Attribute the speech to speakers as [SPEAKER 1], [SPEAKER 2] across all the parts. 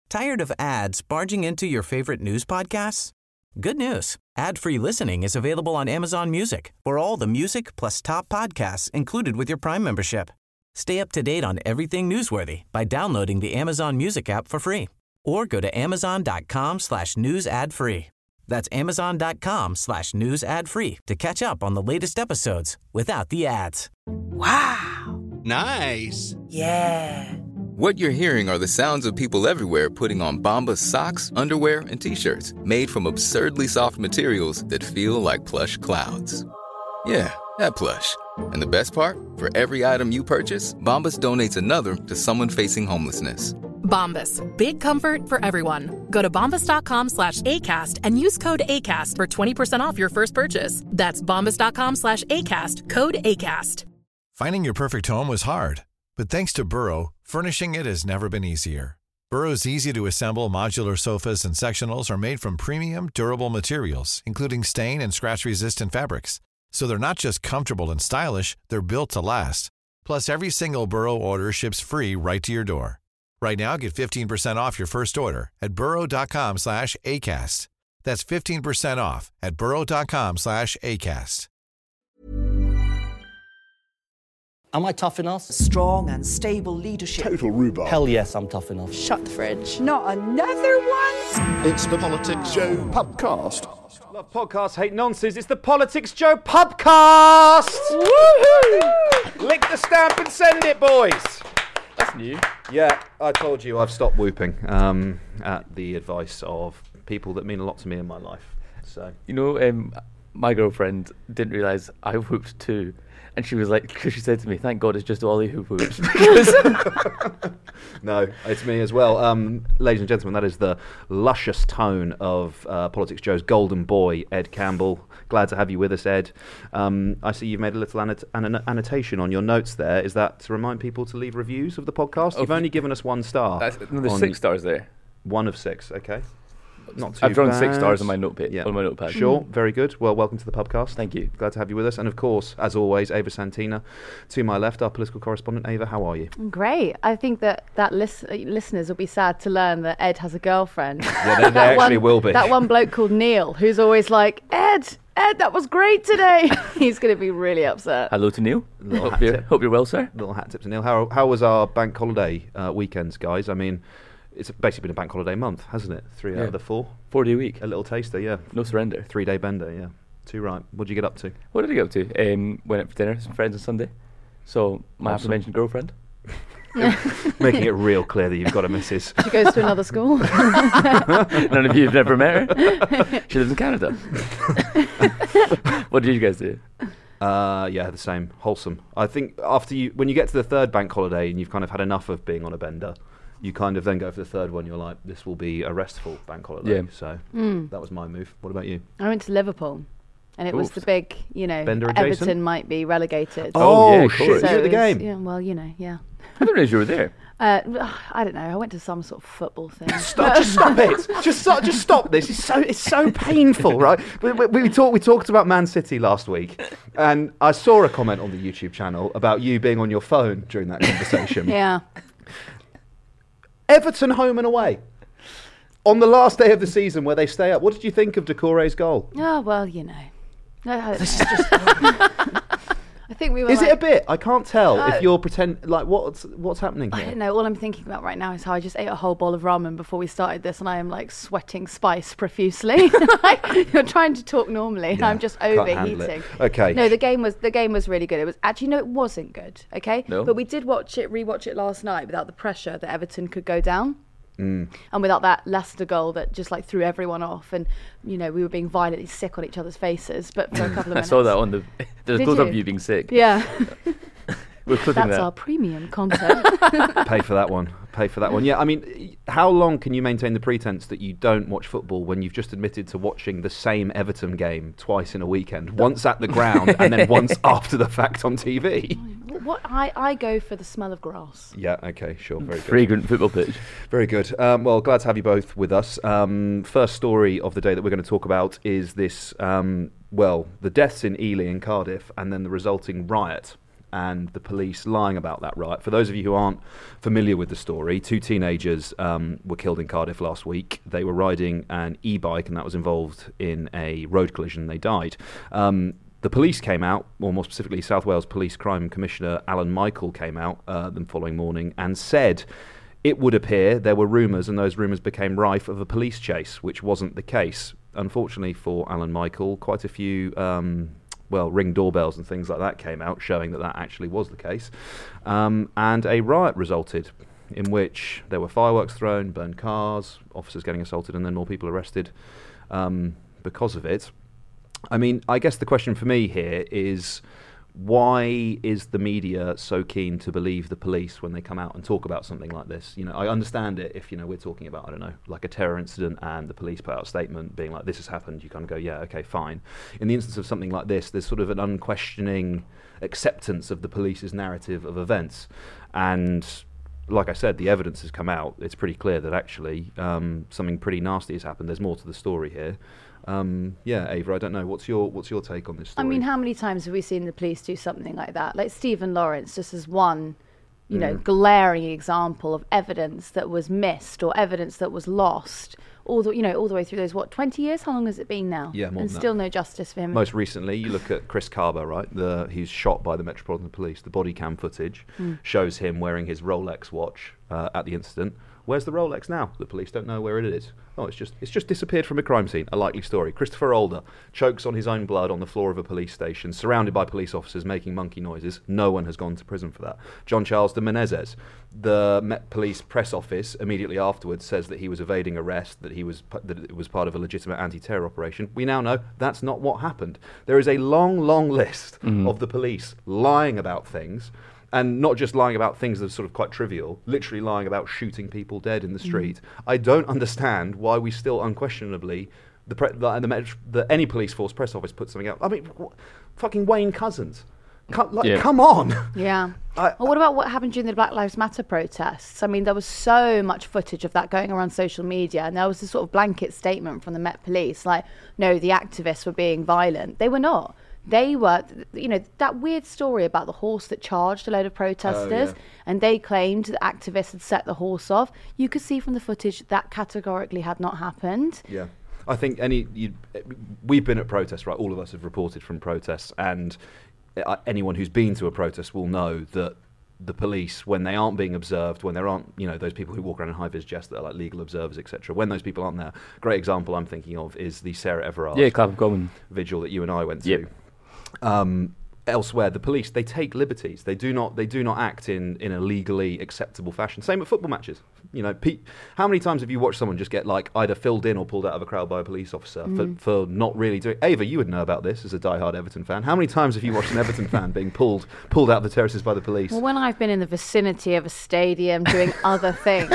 [SPEAKER 1] Tired of ads barging into your favorite news podcasts? Good news. Ad-free listening is available on Amazon Music for all the music plus top podcasts included with your Prime membership. Stay up to date on everything newsworthy by downloading the Amazon Music app for free or go to amazon.com/news ad free. That's amazon.com/news ad free to catch up on the latest episodes without the ads.
[SPEAKER 2] Wow.
[SPEAKER 3] Nice.
[SPEAKER 2] Yeah.
[SPEAKER 4] What you're hearing are the sounds of people everywhere putting on Bombas socks, underwear, and T-shirts made from absurdly soft materials that feel like plush clouds. Yeah, that plush. And the best part? For every item you purchase, Bombas donates another to someone facing homelessness.
[SPEAKER 5] Bombas. Big comfort for everyone. Go to bombas.com/ACAST and use code ACAST for 20% off your first purchase. That's bombas.com/ACAST. Code ACAST.
[SPEAKER 6] Finding your perfect home was hard, but thanks to Burrow, furnishing it has never been easier. Burrow's easy-to-assemble modular sofas and sectionals are made from premium, durable materials, including stain and scratch-resistant fabrics. So they're not just comfortable and stylish, they're built to last. Plus, every single Burrow order ships free right to your door. Right now, get 15% off your first order at burrow.com/ACAST. That's 15% off at burrow.com/ACAST.
[SPEAKER 7] Am I tough enough?
[SPEAKER 2] Strong and stable leadership.
[SPEAKER 8] Total rhubarb.
[SPEAKER 7] Hell yes, I'm tough enough.
[SPEAKER 9] Shut the fridge.
[SPEAKER 10] Not another one?
[SPEAKER 8] It's the Politics Joe Pubcast.
[SPEAKER 11] Love podcasts, hate nonsense. It's the Politics Joe Pubcast! Woohoo! Lick the stamp and send it, boys!
[SPEAKER 12] That's new.
[SPEAKER 11] Yeah, I told you I've stopped whooping at the advice of people that mean a lot to me in my life. So,
[SPEAKER 12] you know, my girlfriend didn't realise I whooped too. And she was like, because she said to me, thank God it's just Ollie who whoops.
[SPEAKER 11] No, it's me as well. Ladies and gentlemen, that is the luscious tone of Politics Joe's golden boy, Ed Campbell. Glad to have you with us, Ed. I see you've made a little annotation on your notes there. Is that to remind people to leave reviews of the podcast? You've only given us 1 star.
[SPEAKER 12] There's 6 stars there.
[SPEAKER 11] 1 of 6, okay. Not too
[SPEAKER 12] I've drawn
[SPEAKER 11] bad.
[SPEAKER 12] 6 stars on my notepad. Yeah. On my notepad.
[SPEAKER 11] Sure, very good. Well, welcome to the pubcast.
[SPEAKER 12] Thank you.
[SPEAKER 11] Glad to have you with us. And of course, as always, Ava Santina. To my left, our political correspondent. Ava, how are you?
[SPEAKER 9] Great. I think that listeners will be sad to learn that Ed has a girlfriend.
[SPEAKER 11] Yeah, they actually will be.
[SPEAKER 9] That one bloke called Neil, who's always like, Ed, that was great today. He's going to be really upset.
[SPEAKER 12] Hello to Neil. Hope you're well, sir.
[SPEAKER 11] Little hat tip to Neil. How was our bank holiday weekends, guys? I mean, it's basically been a bank holiday month, hasn't it? 3 out of the 4.
[SPEAKER 12] 4-day week.
[SPEAKER 11] A little taster, yeah.
[SPEAKER 12] No surrender.
[SPEAKER 11] 3-day bender, yeah. Too right. What did you get up to?
[SPEAKER 12] What did I get up to? Went out for dinner with some friends on Sunday. So, my aforementioned girlfriend.
[SPEAKER 11] Making it real clear that you've got a missus.
[SPEAKER 9] She goes to another school.
[SPEAKER 12] None of you have never met her. She lives in Canada. What did you guys do?
[SPEAKER 11] Yeah, the same. Wholesome. I think when you get to the 3rd bank holiday and you've kind of had enough of being on a bender, you kind of then go for the 3rd one. You're like, this will be a restful bank holiday. Yeah. So that was my move. What about you?
[SPEAKER 9] I went to Liverpool, and it was the big,
[SPEAKER 11] Bender
[SPEAKER 9] Everton
[SPEAKER 11] adjacent?
[SPEAKER 9] might be relegated.
[SPEAKER 11] Oh,
[SPEAKER 12] yeah,
[SPEAKER 11] shit!
[SPEAKER 9] So
[SPEAKER 11] you were at the game.
[SPEAKER 9] Yeah, well, yeah.
[SPEAKER 12] I didn't realize you were there.
[SPEAKER 9] I don't know. I went to some sort of football thing.
[SPEAKER 11] Just stop it! Just stop this! It's so painful, right? We talked about Man City last week, and I saw a comment on the YouTube channel about you being on your phone during that conversation.
[SPEAKER 9] Yeah.
[SPEAKER 11] Everton home and away on the last day of the season where they stay up. What did you think of Doucouré's goal?
[SPEAKER 9] Oh well, This is just. I think we were.
[SPEAKER 11] Is it a bit? I can't tell if you're what's happening here.
[SPEAKER 9] I don't know. All I'm thinking about right now is how I just ate a whole bowl of ramen before we started this, and I am like sweating spice profusely. You're trying to talk normally, and I'm just overheating.
[SPEAKER 11] Okay.
[SPEAKER 9] No, the game was really good. It was actually it wasn't good. Okay.
[SPEAKER 12] No.
[SPEAKER 9] But we did rewatch it last night without the pressure that Everton could go down. And without that Leicester goal that just like threw everyone off, and we were being violently sick on each other's faces, but for a couple of minutes.
[SPEAKER 12] I saw that on there's close up of you being sick.
[SPEAKER 9] Yeah.
[SPEAKER 12] We're clipping
[SPEAKER 9] That's
[SPEAKER 12] that.
[SPEAKER 9] our premium content.
[SPEAKER 11] Pay for that one. Yeah, I mean, how long can you maintain the pretense that you don't watch football when you've just admitted to watching the same Everton game twice in a weekend, once at the ground and then once after the fact on TV?
[SPEAKER 9] What I go for the smell of grass.
[SPEAKER 11] Yeah, okay, sure, very good.
[SPEAKER 12] Fragrant football pitch.
[SPEAKER 11] Very good. Well, glad to have you both with us. First story of the day that we're going to talk about is this, the deaths in Ely and Cardiff and then the resulting riot and the police lying about that riot. For those of you who aren't familiar with the story, 2 teenagers were killed in Cardiff last week. They were riding an e-bike, and that was involved in a road collision. They died. The police came out, or more specifically South Wales Police Crime Commissioner Alan Michael came out the following morning and said it would appear there were rumours, and those rumours became rife, of a police chase, which wasn't the case. Unfortunately for Alan Michael, quite a few Ring doorbells and things like that came out showing that actually was the case. And a riot resulted in which there were fireworks thrown, burned cars, officers getting assaulted, and then more people arrested because of it. I mean, I guess the question for me here is, why is the media so keen to believe the police when they come out and talk about something like this? You know, I understand it if, we're talking about, I don't know, like a terror incident and the police put out a statement being like, this has happened, you kind of go, yeah, okay, fine. In the instance of something like this, there's sort of an unquestioning acceptance of the police's narrative of events. And like I said, the evidence has come out. It's pretty clear that actually something pretty nasty has happened. There's more to the story here. Ava, I don't know. What's your take on this story?
[SPEAKER 9] I mean, how many times have we seen the police do something like that? Like Stephen Lawrence, just as one, glaring example of evidence that was missed or evidence that was lost, all the way through those 20 years? How long has it been now?
[SPEAKER 11] Yeah, more
[SPEAKER 9] and
[SPEAKER 11] than
[SPEAKER 9] still
[SPEAKER 11] that.
[SPEAKER 9] No justice for him.
[SPEAKER 11] Most recently, you look at Chris Carber, right? He's shot by the Metropolitan Police. The body cam footage shows him wearing his Rolex watch at the incident. Where's the Rolex now? The police don't know where it is. Oh, it's just disappeared from a crime scene. A likely story. Christopher Older chokes on his own blood on the floor of a police station, surrounded by police officers making monkey noises. No one has gone to prison for that. John Charles de Menezes, the Met Police press office immediately afterwards says that he was evading arrest, that it was part of a legitimate anti-terror operation. We now know that's not what happened. There is a long list of the police lying about things. And not just lying about things that are sort of quite trivial, literally lying about shooting people dead in the street. I don't understand why we still unquestionably, any police force press office puts something out. I mean, fucking Wayne Couzens. Come on.
[SPEAKER 9] Yeah. Well, what about what happened during the Black Lives Matter protests? I mean, there was so much footage of that going around social media, and there was this sort of blanket statement from the Met Police, like, no, the activists were being violent. They were not. They were, that weird story about the horse that charged a load of protesters, and they claimed that activists had set the horse off. You could see from the footage that categorically had not happened.
[SPEAKER 11] Yeah. I think we've been at protests, right? All of us have reported from protests, and anyone who's been to a protest will know that the police, when they aren't being observed, when there aren't, those people who walk around in high-vis vests that are like legal observers, etc. When those people aren't there, great example I'm thinking of is the Sarah Everard
[SPEAKER 12] Clapham Common
[SPEAKER 11] vigil that you and I went to. Elsewhere, the police, they take liberties. They do not act in a legally acceptable fashion. Same at football matches. How many times have you watched someone just get either filled in or pulled out of a crowd by a police officer for not really doing? Ava, you would know about this as a diehard Everton fan. How many times have you watched an Everton fan being pulled out of the terraces by the police?
[SPEAKER 9] Well, when I've been in the vicinity of a stadium doing other things.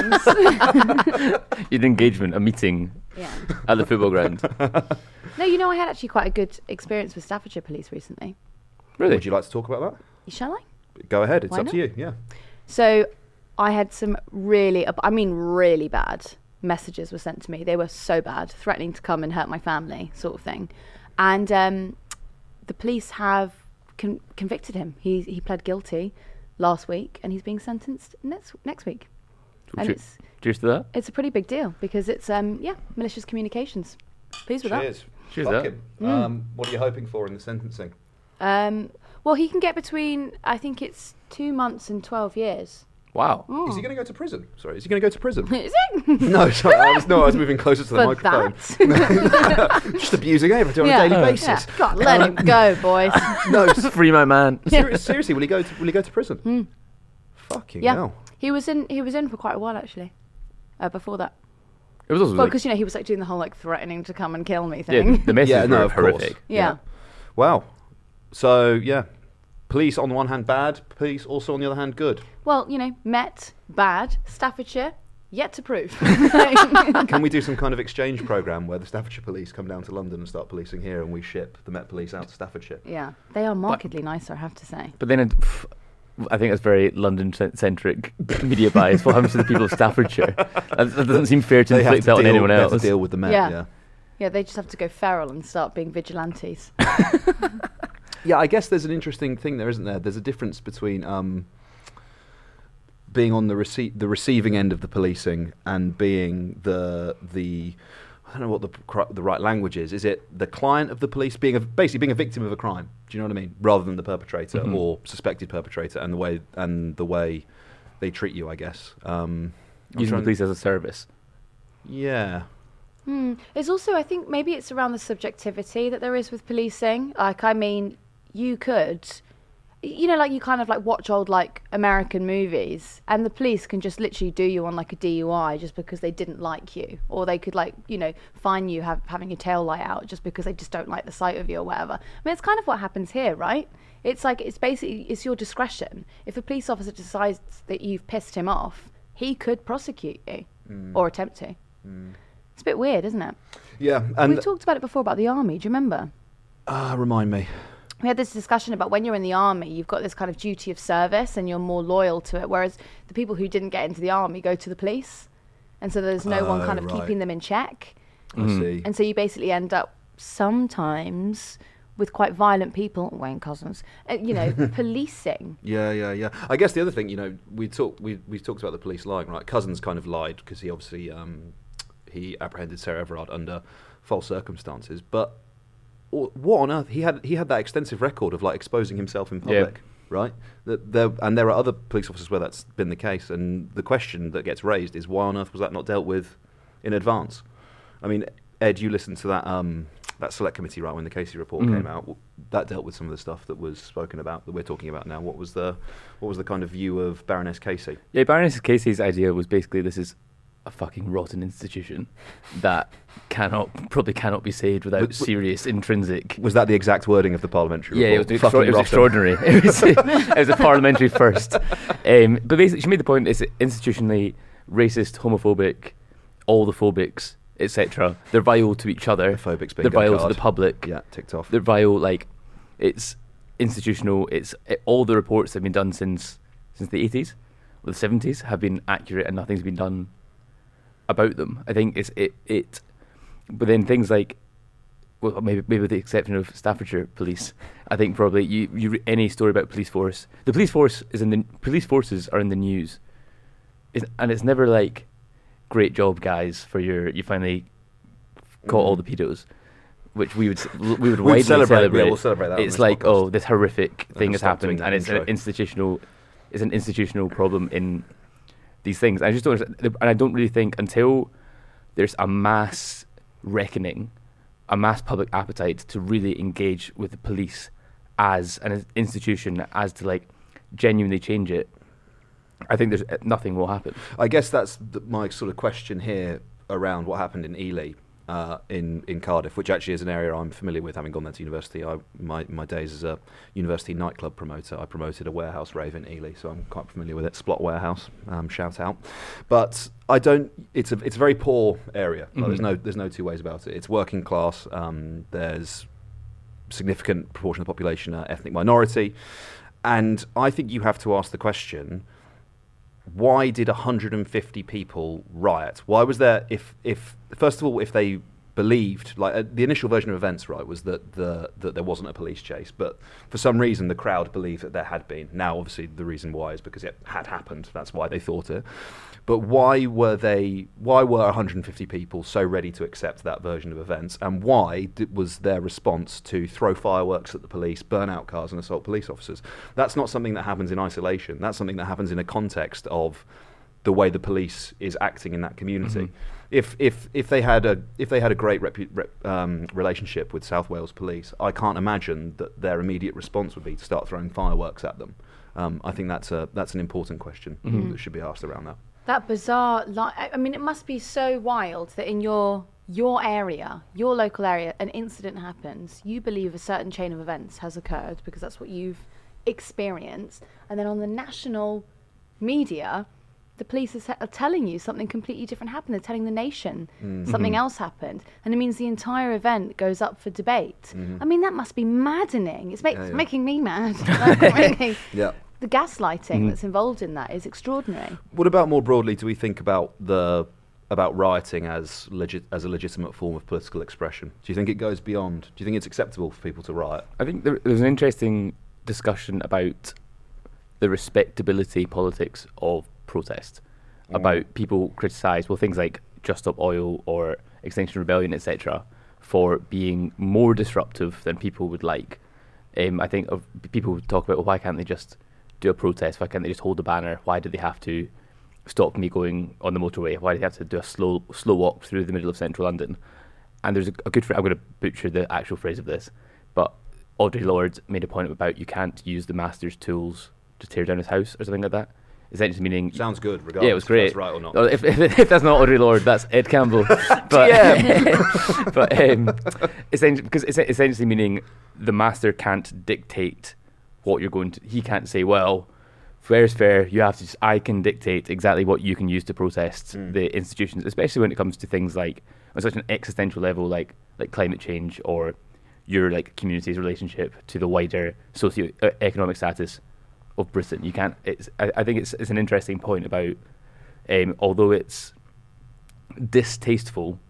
[SPEAKER 12] You had engagement, a meeting at the football ground.
[SPEAKER 9] No, I had actually quite a good experience with Staffordshire Police recently.
[SPEAKER 11] Really? Would you like to talk about that?
[SPEAKER 9] Shall I?
[SPEAKER 11] Go ahead. It's
[SPEAKER 9] Why
[SPEAKER 11] up
[SPEAKER 9] not?
[SPEAKER 11] to you. Yeah.
[SPEAKER 9] So I had some really bad messages were sent to me. They were so bad, threatening to come and hurt my family, sort of thing. And the police have convicted him. He pled guilty last week, and he's being sentenced next week. And
[SPEAKER 12] cheers to that.
[SPEAKER 9] It's a pretty big deal because it's malicious communications. Pleased with that.
[SPEAKER 11] Cheers. Fuck him. What are you hoping for in the sentencing?
[SPEAKER 9] Well, he can get between, I think it's 2 months and 12 years.
[SPEAKER 12] Wow.
[SPEAKER 11] Is he going to go to prison? Sorry, is he going to go to prison?
[SPEAKER 9] Is it?
[SPEAKER 11] No, sorry, I was moving closer to the microphone. Just abusing Ava on a daily basis.
[SPEAKER 9] Yeah. God, let him go, boys.
[SPEAKER 11] No,
[SPEAKER 12] free my man.
[SPEAKER 11] Seriously, will he go to prison? Fucking hell.
[SPEAKER 9] He was in for quite a while actually. Before that.
[SPEAKER 12] It was also
[SPEAKER 9] because he was doing the whole threatening to come and kill me thing.
[SPEAKER 12] Yeah, the message was horrific.
[SPEAKER 9] Yeah.
[SPEAKER 11] Wow. So police on the one hand bad, police also on the other hand good.
[SPEAKER 9] Well, Met bad, Staffordshire yet to prove.
[SPEAKER 11] Can we do some kind of exchange programme where the Staffordshire police come down to London and start policing here, and we ship the Met police out to Staffordshire?
[SPEAKER 9] Yeah, they are markedly nicer, I have to say.
[SPEAKER 12] But then I think that's very London-centric media bias. What happens to the people of Staffordshire? That doesn't seem fair to inflict that on anyone else.
[SPEAKER 11] They have to deal with the Met,
[SPEAKER 9] Yeah, they just have to go feral and start being vigilantes.
[SPEAKER 11] Yeah, I guess there's an interesting thing there, isn't there? There's a difference between being on the receiving end of the policing and being the I don't know what the right language is. Is it the client of the police basically being a victim of a crime? Do you know what I mean? Rather than the perpetrator or suspected perpetrator, and the way they treat you, I guess.
[SPEAKER 12] Using the police as a service.
[SPEAKER 11] Yeah.
[SPEAKER 9] It's also, I think, maybe it's around the subjectivity that there is with policing. Like, I mean, you could, like you kind of like watch old like American movies, and the police can just literally do you on like a DUI just because they didn't like you, or they could like fine you having your tail light out just because they just don't like the sight of you or whatever. I mean, it's kind of what happens here, right? It's like it's your discretion. If a police officer decides that you've pissed him off, he could prosecute you or attempt to. It's a bit weird, isn't it?
[SPEAKER 11] Yeah, and
[SPEAKER 9] we talked about it before about the army. Do you remember?
[SPEAKER 11] Remind me.
[SPEAKER 9] We had this discussion about when you're in the army, you've got this kind of duty of service and you're more loyal to it, whereas the people who didn't get into the army go to the police, and so there's no one kind of keeping them in check.
[SPEAKER 11] I see.
[SPEAKER 9] And so you basically end up sometimes with quite violent people, Wayne Couzens, policing.
[SPEAKER 11] Yeah. I guess the other thing, we talked about the police lying, right? Couzens kind of lied because he obviously he apprehended Sarah Everard under false circumstances, but what on earth? He had that extensive record of like exposing himself in public, right? There are other police officers where that's been the case, and the question that gets raised is why on earth was that not dealt with in advance? I mean, Ed, you listened to that select committee, right, when the Casey report came out. That dealt with some of the stuff that was spoken about that we're talking about now. What was the kind of view of Baroness Casey?
[SPEAKER 12] Yeah, Baroness Casey's idea was basically this is a fucking rotten institution that probably cannot be saved without serious intrinsic.
[SPEAKER 11] Was that the exact wording of the parliamentary report?
[SPEAKER 12] Yeah, it was extraordinary. It was a parliamentary first. But basically, she made the point: it's institutionally racist, homophobic, all the phobics, etc. They're vile to each other.
[SPEAKER 11] The phobics being
[SPEAKER 12] they're vile to the public.
[SPEAKER 11] Yeah, ticked off.
[SPEAKER 12] They're vile. Like, it's institutional. All the reports that have been done since the 80s or the 70s have been accurate, and nothing's been done about them. I think but then things like, well, maybe with the exception of Staffordshire Police, I think probably you any story about police force, the police forces are in the news, and it's never like, great job guys for you finally caught all the pedos, which we would widely celebrate.
[SPEAKER 11] Yeah, we'll celebrate that.
[SPEAKER 12] It's like, podcast. This horrific thing has happened, and it's an institutional problem in these things. I just don't, and I don't really think until there's a mass reckoning, a mass public appetite to really engage with the police as an institution, as to like genuinely change it, I think nothing will happen. I
[SPEAKER 11] guess that's my sort of question here around what happened in Ely, in Cardiff, which actually is an area I'm familiar with, having gone there to university. My days as a university nightclub promoter, I promoted a warehouse rave in Ely, so I'm quite familiar with it. Splot Warehouse, shout out. But I don't. It's a very poor area. Like, there's no two ways about it. It's working class. There's significant proportion of the population are ethnic minority, and I think you have to ask the question: why did 150 people riot? Why was there, if first of all, if they believed, like the initial version of events, right, was that there wasn't a police chase, but for some reason the crowd believed that there had been. Now, obviously, the reason why is because it had happened. That's why they thought it. But why were 150 people so ready to accept that version of events, and why was their response to throw fireworks at the police, burn out cars, and assault police officers? That's not something that happens in isolation. That's something that happens in a context of the way the police is acting in that community. If they had a great relationship with South Wales Police, I can't imagine that their immediate response would be to start throwing fireworks at them. I think that's an important question that should be asked around that.
[SPEAKER 9] That bizarre, I mean, it must be so wild that in your area, your local area, an incident happens. You believe a certain chain of events has occurred because that's what you've experienced, and then on the national media, the police are telling you something completely different happened. They're telling the nation something else happened, and it means the entire event goes up for debate. I mean, that must be maddening. It's making me mad. Really.
[SPEAKER 11] Yeah.
[SPEAKER 9] The gaslighting that's involved in that is extraordinary.
[SPEAKER 11] What about more broadly, do we think about the about rioting as a legitimate form of political expression? Do you think it goes beyond? Do you think it's acceptable for people to riot?
[SPEAKER 12] I think there's an interesting discussion about the respectability politics of protest, about people criticise, things like Just Stop Oil or Extinction Rebellion, etc., for being more disruptive than people would like. I think people talk about, why can't they just do a protest? Why can't they just hold a banner? Why do they have to stop me going on the motorway? Why do they have to do a slow walk through the middle of central London? And there's a good phrase, I'm going to butcher the actual phrase of this, but Audre Lorde made a point about you can't use the master's tools to tear down his house or something like that. Essentially meaning...
[SPEAKER 11] Sounds good, regardless
[SPEAKER 12] yeah, it was great.
[SPEAKER 11] If that's right or not.
[SPEAKER 12] If that's not Audre Lorde, that's Ed Campbell. But essentially meaning the master can't dictate what you're going to... He can't say, well, fair is fair, you have to... I can dictate exactly what you can use to protest the institutions, especially when it comes to things like, on such an existential level, like climate change or your community's relationship to the wider socio-economic status of Britain. You can't. I think it's an interesting point about, although it's distasteful,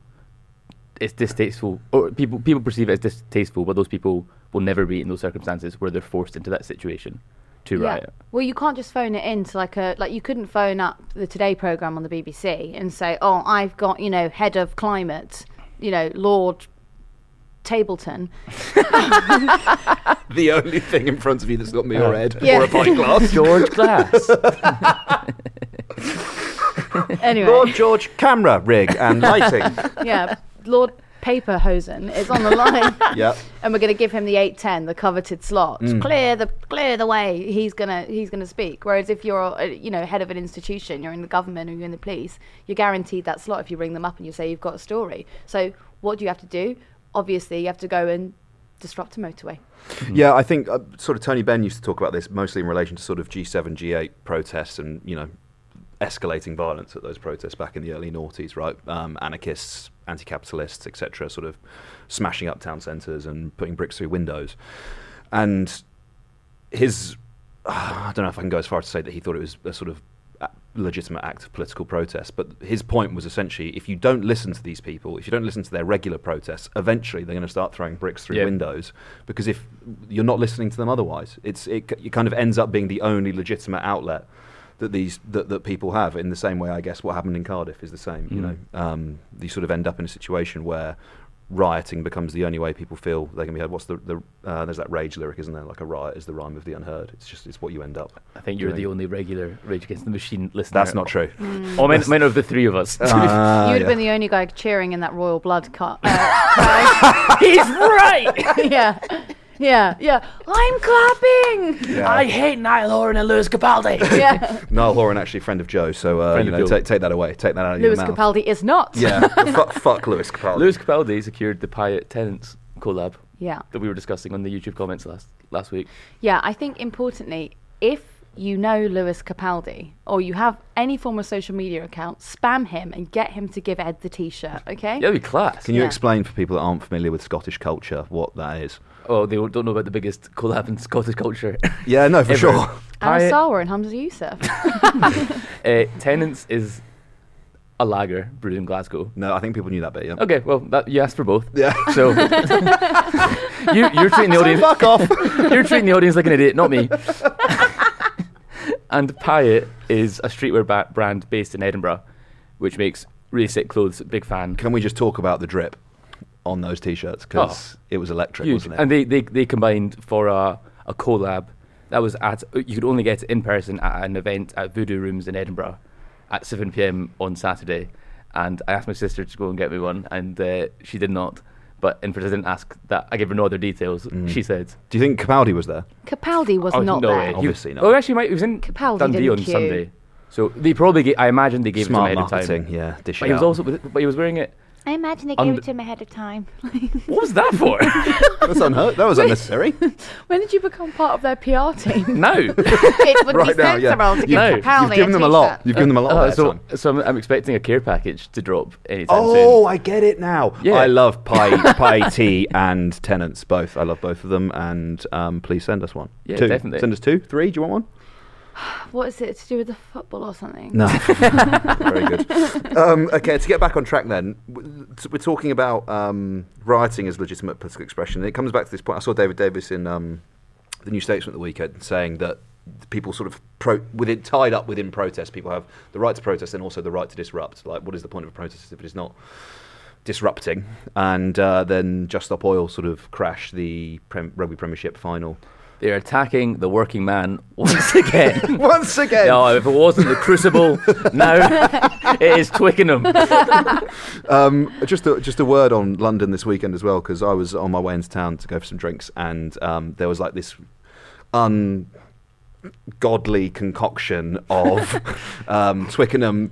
[SPEAKER 12] or people perceive it as distasteful, but those people will never be in those circumstances where they're forced into that situation to riot. Well,
[SPEAKER 9] you can't just phone it in to you couldn't phone up the Today programme on the BBC and say, oh, I've got head of climate, Lord Tableton.
[SPEAKER 11] The only thing in front of you that's got me or Ed or a pint glass.
[SPEAKER 12] George Glass.
[SPEAKER 9] Anyway.
[SPEAKER 11] Lord George camera rig and lighting.
[SPEAKER 9] Yeah, Lord Paperhosen is on the line.
[SPEAKER 11] Yeah.
[SPEAKER 9] And we're going to give him the 8:10, the coveted slot. Clear the way. He's gonna speak. Whereas if you're head of an institution, you're in the government or you're in the police, you're guaranteed that slot if you ring them up and you say you've got a story. So what do you have to do? Obviously, you have to go and disrupt a motorway.
[SPEAKER 11] Yeah, I think sort of Tony Benn used to talk about this mostly in relation to sort of G7, G8 protests and, escalating violence at those protests back in the early noughties, right? Anarchists, anti-capitalists, etc., sort of smashing up town centres and putting bricks through windows. And his, I don't know if I can go as far as to say that he thought it was a sort of legitimate act of political protest, but his point was essentially, if you don't listen to these people, if you don't listen to their regular protests, eventually they're going to start throwing bricks through windows, because if you're not listening to them otherwise, it kind of ends up being the only legitimate outlet that that people have. In the same way, I guess what happened in Cardiff is the same. You sort of end up in a situation where rioting becomes the only way people feel they can be heard. What's there's that Rage lyric, isn't there? Like, a riot is the rhyme of the unheard. It's what you end up.
[SPEAKER 12] I think you're the only regular Rage Against the Machine listener.
[SPEAKER 11] That's not true.
[SPEAKER 12] Or men of the three of us.
[SPEAKER 9] You would have been the only guy cheering in that Royal Blood cut.
[SPEAKER 12] He's right.
[SPEAKER 9] Yeah. I'm clapping.
[SPEAKER 12] Yeah. I hate Niall Horan and Lewis Capaldi.
[SPEAKER 9] Yeah.
[SPEAKER 11] Niall Horan, actually friend of Joe, so take that away. Take that out of
[SPEAKER 9] Lewis
[SPEAKER 11] your mouth.
[SPEAKER 9] Capaldi is not.
[SPEAKER 11] Yeah. fuck Lewis Capaldi.
[SPEAKER 12] Lewis Capaldi secured the Pyatt Tenants collab.
[SPEAKER 9] Yeah.
[SPEAKER 12] That we were discussing on the YouTube comments last week.
[SPEAKER 9] Yeah, I think importantly, if you know Lewis Capaldi or you have any form of social media account, spam him and get him to give Ed the t-shirt, okay?
[SPEAKER 12] Yeah, that'd be class.
[SPEAKER 11] Can you explain for people that aren't familiar with Scottish culture what that is?
[SPEAKER 12] Oh, they don't know about the biggest collab in Scottish culture.
[SPEAKER 11] Yeah, no, for sure.
[SPEAKER 9] Anna Sawar and Hamza Youssef.
[SPEAKER 12] Tenants is a lager brewed in Glasgow.
[SPEAKER 11] No, I think people knew that bit, yeah.
[SPEAKER 12] Okay, well, you asked for both.
[SPEAKER 11] Yeah.
[SPEAKER 12] So you're treating the audience...
[SPEAKER 11] fuck off!
[SPEAKER 12] You're treating the audience like an idiot, not me. And Pyatt is a streetwear brand based in Edinburgh, which makes really sick clothes. Big fan.
[SPEAKER 11] Can we just talk about the drip on those t-shirts, because it was electric,
[SPEAKER 12] huge.
[SPEAKER 11] wasn't it?
[SPEAKER 12] And they combined for a collab that was you could only get it in person at an event at Voodoo Rooms in Edinburgh at 7 p.m. on Saturday. And I asked my sister to go and get me one, and she did not. But in fact, I didn't ask that. I gave her no other details. She said,
[SPEAKER 11] "Do you think Capaldi was there?"
[SPEAKER 9] Capaldi was not
[SPEAKER 12] no
[SPEAKER 9] there.
[SPEAKER 12] Way.
[SPEAKER 11] Obviously not.
[SPEAKER 12] Oh, actually, he was in
[SPEAKER 9] Capaldi
[SPEAKER 12] Dundee on Sunday. So they probably I imagine they gave
[SPEAKER 11] Smart
[SPEAKER 12] it to him ahead
[SPEAKER 11] marketing,
[SPEAKER 12] of time.
[SPEAKER 11] yeah. Dish
[SPEAKER 12] But he was also, but he was wearing it.
[SPEAKER 9] I imagine they gave it to him ahead of time.
[SPEAKER 12] What was that for?
[SPEAKER 11] That's unheard. That was unnecessary.
[SPEAKER 9] When did you become part of their PR team?
[SPEAKER 12] No.
[SPEAKER 9] It would be sensible to give Capaldi
[SPEAKER 11] You've given them a lot. You've given them a lot.
[SPEAKER 12] So I'm expecting a care package to drop anytime soon.
[SPEAKER 11] Oh, I get it now.
[SPEAKER 12] Yeah.
[SPEAKER 11] I love Pie Tea and Tenants both. I love both of them, and please send us one.
[SPEAKER 12] Yeah,
[SPEAKER 11] 2.
[SPEAKER 12] definitely.
[SPEAKER 11] Send us 2, 3. Do you want one?
[SPEAKER 9] What is it to do with the football or something?
[SPEAKER 11] No. Very good. Okay, to get back on track then, we're talking about rioting as legitimate political expression. And it comes back to this point. I saw David Davis in the New Statesman at the weekend saying that people sort of tied up within protest, people have the right to protest and also the right to disrupt. Like, what is the point of a protest if it is not disrupting? And then Just Stop Oil sort of crashed the Rugby Premiership final.
[SPEAKER 12] They're attacking the working man once again.
[SPEAKER 11] Once again.
[SPEAKER 12] No, if it wasn't the Crucible, now it is Twickenham.
[SPEAKER 11] Just a word on London this weekend as well, because I was on my way into town to go for some drinks, and there was like this ungodly concoction of Twickenham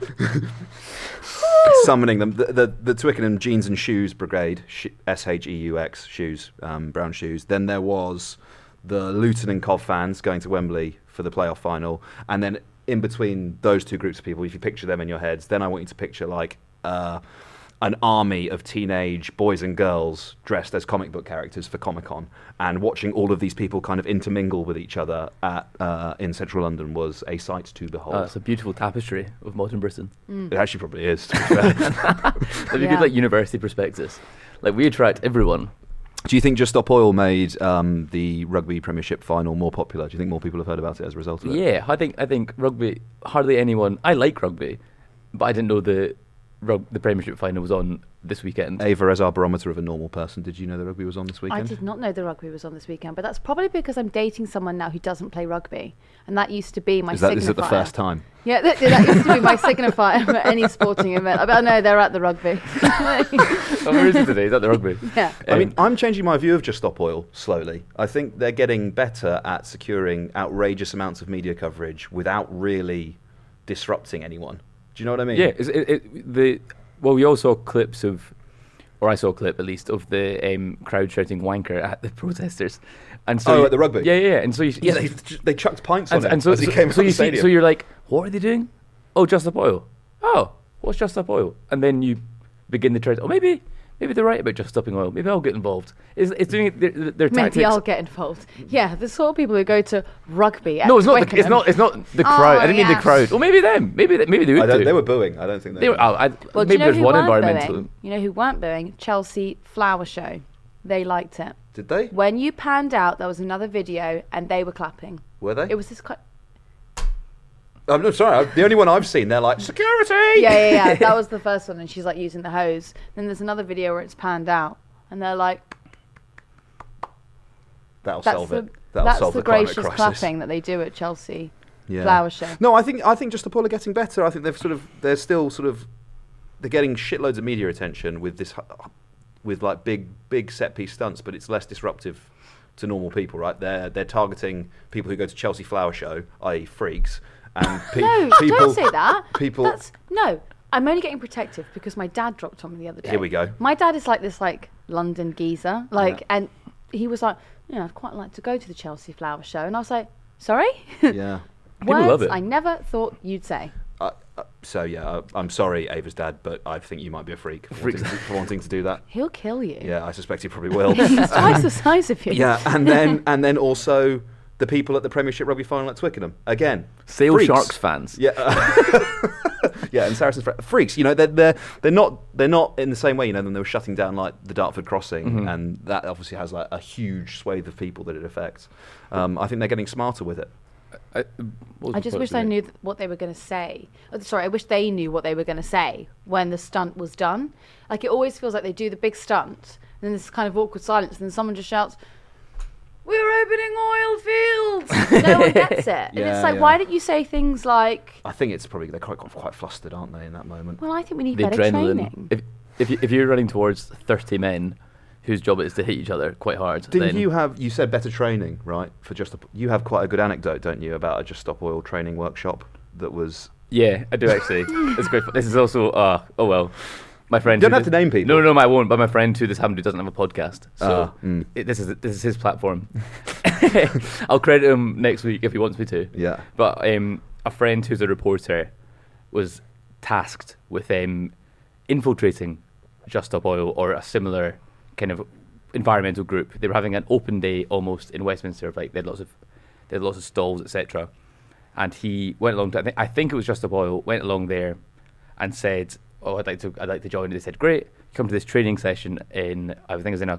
[SPEAKER 11] summoning them. The Twickenham Jeans and Shoes Brigade, SHEUX shoes, brown shoes. Then there was the Luton and Cov fans going to Wembley for the playoff final, and then in between those two groups of people, if you picture them in your heads, then I want you to picture like an army of teenage boys and girls dressed as comic book characters for Comic-Con, and watching all of these people kind of intermingle with each other in central London was a sight to behold.
[SPEAKER 12] It's a beautiful tapestry of modern Britain.
[SPEAKER 11] It actually probably is, to be fair.
[SPEAKER 12] That'd be good, like university prospectus. Like, we attract everyone.
[SPEAKER 11] Do you think Just Stop Oil made the Rugby Premiership final more popular? Do you think more people have heard about it as a result of it?
[SPEAKER 12] Yeah, I think rugby, hardly anyone... I like rugby, but I didn't know the Premiership final was on this weekend.
[SPEAKER 11] Ava, as our barometer of a normal person, did you know the rugby was on this weekend?
[SPEAKER 9] I did not know the rugby was on this weekend, but that's probably because I'm dating someone now who doesn't play rugby, and that used to be my signifier.
[SPEAKER 11] Is it the first time?
[SPEAKER 9] Yeah, that used to be my signifier at any sporting event. I know they're at the rugby.
[SPEAKER 12] Where is it today? Is that the rugby?
[SPEAKER 9] Yeah.
[SPEAKER 11] I mean, I'm changing my view of Just Stop Oil slowly. I think they're getting better at securing outrageous amounts of media coverage without really disrupting anyone. Do you know what I mean?
[SPEAKER 12] Yeah. We all saw clips of, or I saw a clip at least, of the crowd shouting wanker at the protesters. And so
[SPEAKER 11] at the rugby?
[SPEAKER 12] Yeah. And so
[SPEAKER 11] they chucked pints on him
[SPEAKER 12] and so,
[SPEAKER 11] as he came out of the stadium.
[SPEAKER 12] So you're like, what are they doing? Oh, Just Stop Oil. Oh, what's Just Stop Oil? And then you begin the trade. Oh, maybe they're right about just stopping oil. Maybe I'll get involved. It's doing it, their tactics.
[SPEAKER 9] Maybe I'll get involved. Yeah, the sort of people who go to rugby. At
[SPEAKER 12] no, it's not the crowd. I didn't mean the crowd. Or maybe them. Maybe they would do.
[SPEAKER 11] They were booing. I don't think they were.
[SPEAKER 12] Well, maybe there's one environmental.
[SPEAKER 9] You know who weren't booing? Chelsea Flower Show. They liked it.
[SPEAKER 11] Did they?
[SPEAKER 9] When you panned out, there was another video, and they were clapping.
[SPEAKER 11] Were they?
[SPEAKER 9] It was this.
[SPEAKER 11] I'm not sorry. The only one I've seen, they're like, security!
[SPEAKER 9] Yeah. That was the first one, and she's like using the hose. Then there's another video where it's panned out, and they're like...
[SPEAKER 11] That'll solve it.
[SPEAKER 9] That's
[SPEAKER 11] solve
[SPEAKER 9] the
[SPEAKER 11] climate
[SPEAKER 9] gracious
[SPEAKER 11] crisis.
[SPEAKER 9] clapping that they do at Chelsea Flower Show.
[SPEAKER 11] No, I think Just Stop Oil are getting better. I think they're getting shitloads of media attention with like big set piece stunts, but it's less disruptive to normal people, right? They're targeting people who go to Chelsea Flower Show, i.e. freaks. And
[SPEAKER 9] no,
[SPEAKER 11] people,
[SPEAKER 9] don't say that.
[SPEAKER 11] People.
[SPEAKER 9] I'm only getting protective because my dad dropped on me the other day.
[SPEAKER 11] Here we go.
[SPEAKER 9] My dad is like this London geezer, and he was like, I'd quite like to go to the Chelsea Flower Show, and I was like, sorry?
[SPEAKER 11] Yeah.
[SPEAKER 12] People love it.
[SPEAKER 9] I never thought you'd say.
[SPEAKER 11] I'm sorry, Ava's dad, but I think you might be a freak for wanting to do that.
[SPEAKER 9] He'll kill you.
[SPEAKER 11] Yeah, I suspect he probably will.
[SPEAKER 9] He's twice the size of you.
[SPEAKER 11] Yeah, and then also the people at the Premiership rugby final at Twickenham again.
[SPEAKER 12] Sale
[SPEAKER 11] freaks.
[SPEAKER 12] Sharks fans.
[SPEAKER 11] Yeah. Yeah, and Saracens freaks. They're not in the same way. When they were shutting down like the Dartford crossing, and that obviously has like a huge swathe of people that it affects. I think they're getting smarter with it.
[SPEAKER 9] I just wish I knew what they were going to say. I wish they knew what they were going to say when the stunt was done. Like, it always feels like they do the big stunt, and then this kind of awkward silence, and then someone just shouts, "We're opening oil fields!" No one gets it. And it's like, why didn't you say things like...
[SPEAKER 11] I think it's probably, they're quite flustered, aren't they, in that moment?
[SPEAKER 9] Well, I think we need
[SPEAKER 12] the
[SPEAKER 9] better
[SPEAKER 12] adrenaline.
[SPEAKER 9] training.
[SPEAKER 12] If you're running towards 30 men whose job it is to hit each other quite hard.
[SPEAKER 11] You said better training, right? You have quite a good anecdote, don't you, about a Just Stop Oil training workshop that was... Yeah,
[SPEAKER 12] I do actually. It's great. This is also, my friend...
[SPEAKER 11] You don't have to name people.
[SPEAKER 12] No, I won't, but my friend who this happened to doesn't have a podcast. So this is his platform. I'll credit him next week if he wants me to.
[SPEAKER 11] Yeah.
[SPEAKER 12] But a friend who's a reporter was tasked with infiltrating Just Stop Oil or a similar kind of environmental group. They were having an open day almost in Westminster. Like they had lots of stalls, etc. and he went along to, I think it was Just Stop Oil, went along there and said, "Oh, I'd like to join." They said, "Great, come to this training session in," I think it was in a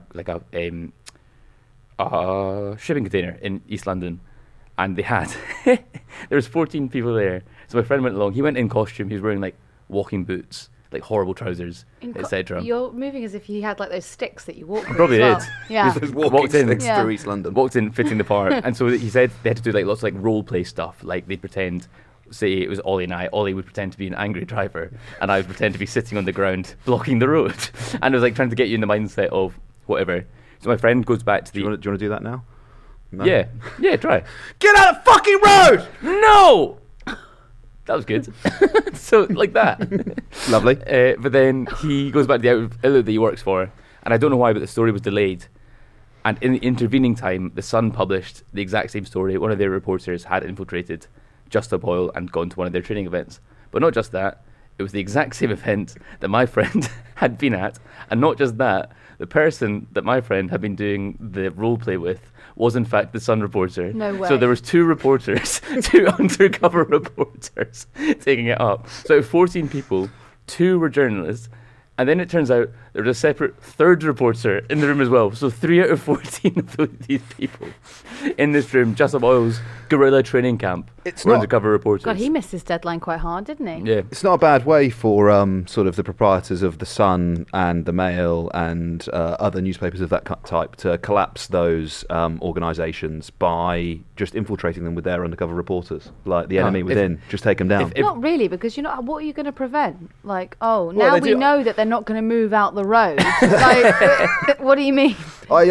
[SPEAKER 12] shipping container in East London, and they had there was 14 people there. So my friend went along. He went in costume. He was wearing like walking boots, like horrible trousers, etc.
[SPEAKER 9] You're moving as if he had like those sticks that you walk with.
[SPEAKER 12] Probably
[SPEAKER 9] as well.
[SPEAKER 12] did.
[SPEAKER 9] Yeah.
[SPEAKER 11] Walked in through East London.
[SPEAKER 12] Walked in, fitting the part, and so he said they had to do like lots of like role play stuff. Like they'd pretend, say it was Ollie and I. Ollie would pretend to be an angry driver, and I would pretend to be sitting on the ground blocking the road. And it was like trying to get you in the mindset of whatever. So my friend goes back to the.
[SPEAKER 11] Do you want to do that now? No?
[SPEAKER 12] Yeah, try.
[SPEAKER 11] Get out of the fucking road!
[SPEAKER 12] No. That was good. So, like that.
[SPEAKER 11] Lovely.
[SPEAKER 12] But then he goes back to the outlet that he works for, and I don't know why, but the story was delayed. And in the intervening time, The Sun published the exact same story. One of their reporters had infiltrated Just Stop Oil and gone to one of their training events. But not just that, it was the exact same event that my friend had been at. And not just that, the person that my friend had been doing the role play with was in fact the Sun reporter.
[SPEAKER 9] No way.
[SPEAKER 12] So there was 2 reporters, 2 undercover reporters taking it up. So 14 people, 2 were journalists, and then it turns out there was a separate 3rd reporter in the room as well. So 3 out of 14 of these people in this room, Just Stop Oil's guerrilla training camp, were undercover reporters.
[SPEAKER 9] God, he missed his deadline quite hard, didn't he?
[SPEAKER 12] Yeah.
[SPEAKER 11] It's not a bad way for sort of the proprietors of The Sun and The Mail and other newspapers of that type to collapse those organisations by just infiltrating them with their undercover reporors. Like the enemy within, just take them down.
[SPEAKER 9] Not really, because what are you going to prevent? Like, now we know that they're not going to move out the road. Like, what do you mean?
[SPEAKER 11] I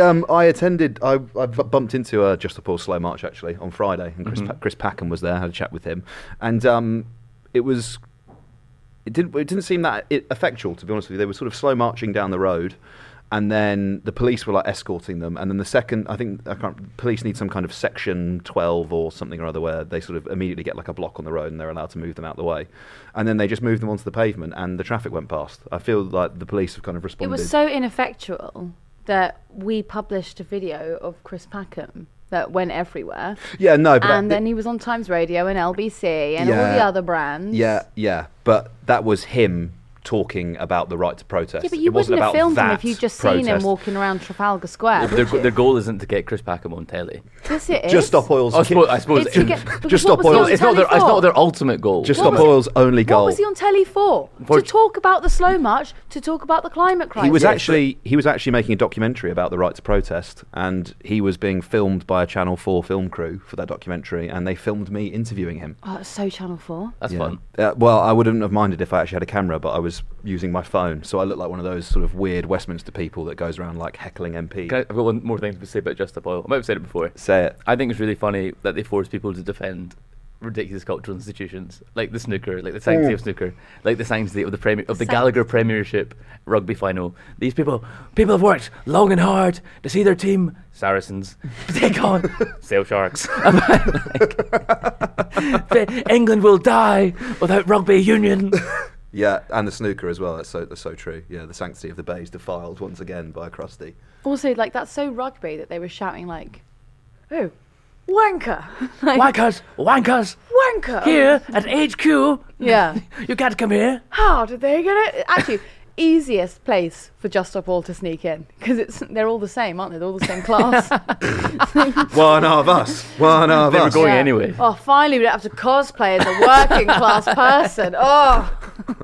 [SPEAKER 11] bumped into a Just Stop Oil slow march actually on Friday, and Chris Packham was there. I had a chat with him, and it didn't seem that effectual, to be honest with you. They were sort of slow marching down the road, and then the police were like escorting them, and then the second, police need some kind of section 12 or something or other where they sort of immediately get like a block on the road and they're allowed to move them out the way, and then they just moved them onto the pavement and the traffic went past. I feel like the police have kind of responded.
[SPEAKER 9] It was so ineffectual that we published a video of Chris Packham that went everywhere.
[SPEAKER 11] Yeah, no, but
[SPEAKER 9] and then he was on Times Radio and LBC and all the other brands.
[SPEAKER 11] Yeah, but that was him talking about the right to protest.
[SPEAKER 9] Yeah, but you wouldn't have filmed him if you'd just seen him walking around Trafalgar Square.
[SPEAKER 12] Their goal isn't to get Chris Packham on telly.
[SPEAKER 9] Yes, it is.
[SPEAKER 11] Just Stop Oil's.
[SPEAKER 12] I suppose
[SPEAKER 11] Just Stop Oil's.
[SPEAKER 12] It's not their ultimate goal.
[SPEAKER 11] Just Stop Oil's only goal.
[SPEAKER 9] What was he on telly for? To talk about the slow march, to talk about the climate crisis.
[SPEAKER 11] He was actually making a documentary about the right to protest, and he was being filmed by a Channel 4 film crew for that documentary, and they filmed me interviewing him.
[SPEAKER 9] Oh, it's so Channel 4.
[SPEAKER 12] That's fun.
[SPEAKER 11] Well, I wouldn't have minded if I actually had a camera, but I was using my phone, so I looked like one of those sort of weird Westminster people that goes around like heckling MP.
[SPEAKER 12] I've got one more thing to say about Just Stop Oil. I might have said it before.
[SPEAKER 11] Say it.
[SPEAKER 12] I think it's really funny that they force people to defend ridiculous cultural institutions like the snooker, like the sanctity of snooker, like the sanctity of the Gallagher Premiership rugby final. These people have worked long and hard to see their team, Saracens, take on Sale Sharks. England will die without rugby union.
[SPEAKER 11] Yeah, and the snooker as well. That's so true. Yeah, the sanctity of the bay is defiled once again by Krusty.
[SPEAKER 9] Also, like, that's so rugby that they were shouting like, "Oh, wanker!"
[SPEAKER 12] Wankers,
[SPEAKER 9] wanker!
[SPEAKER 12] Here at HQ.
[SPEAKER 9] Yeah,
[SPEAKER 12] you can't come here.
[SPEAKER 9] How did they get it? Actually, easiest place for Just Stop Oil to sneak in because they're all the same, aren't they? They're all the same class.
[SPEAKER 11] One of us. They
[SPEAKER 12] were going anyway.
[SPEAKER 9] Oh, finally we don't have to cosplay as a working class person. Oh.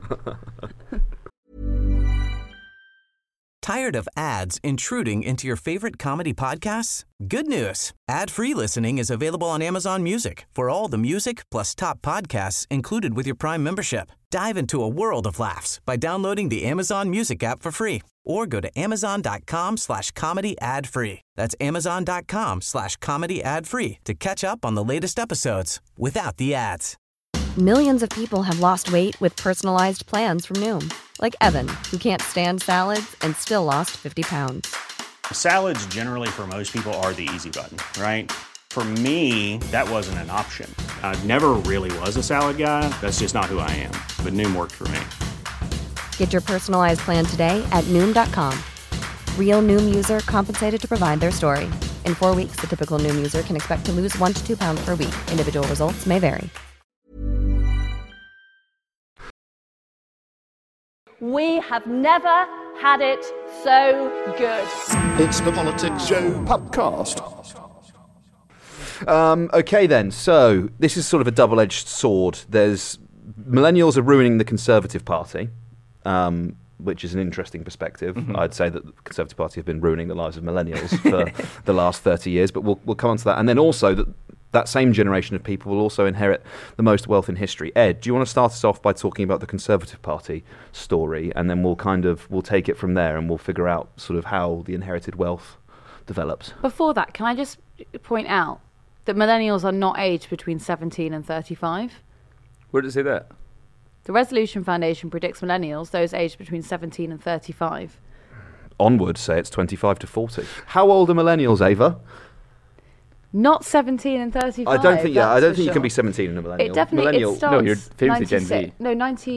[SPEAKER 1] Tired of ads intruding into your favorite comedy podcasts? Good news. Ad-free listening is available on Amazon Music for all the music plus top podcasts included with your Prime membership. Dive into a world of laughs by downloading the Amazon Music app for free or go to amazon.com/comedy ad-free. That's amazon.com/comedy ad-free to catch up on the latest episodes without the ads.
[SPEAKER 3] Millions of people have lost weight with personalized plans from Noom. Like Evan, who can't stand salads and still lost 50 pounds.
[SPEAKER 13] Salads generally for most people are the easy button, right? For me, that wasn't an option. I never really was a salad guy. That's just not who I am. But Noom worked for me.
[SPEAKER 3] Get your personalized plan today at Noom.com. Real Noom user compensated to provide their story. In 4 weeks, the typical Noom user can expect to lose 1 to 2 pounds per week. Individual results may vary.
[SPEAKER 14] We have never had it so good.
[SPEAKER 8] It's the Politics Show podcast.
[SPEAKER 11] Okay then, so this is sort of a double-edged sword. Millennials are ruining the Conservative Party, which is an interesting perspective.
[SPEAKER 12] Mm-hmm.
[SPEAKER 11] I'd say that the Conservative Party have been ruining the lives of millennials for the last 30 years, but we'll come on to that. And then also that same generation of people will also inherit the most wealth in history. Ed, do you want to start us off by talking about the Conservative Party story, and then we'll take it from there and we'll figure out sort of how the inherited wealth develops.
[SPEAKER 9] Before that, can I just point out that millennials are not aged between 17 and 35?
[SPEAKER 12] Where did it say that?
[SPEAKER 9] The Resolution Foundation predicts millennials, those aged between 17 and 35.
[SPEAKER 11] Onward say it's 25 to 40. How old are millennials, Ava?
[SPEAKER 9] Not 17 and 35.
[SPEAKER 11] I don't think you can be 17 and a millennial.
[SPEAKER 9] It definitely
[SPEAKER 11] millennial.
[SPEAKER 9] starts.
[SPEAKER 12] No, you're famously Gen Z.
[SPEAKER 9] No,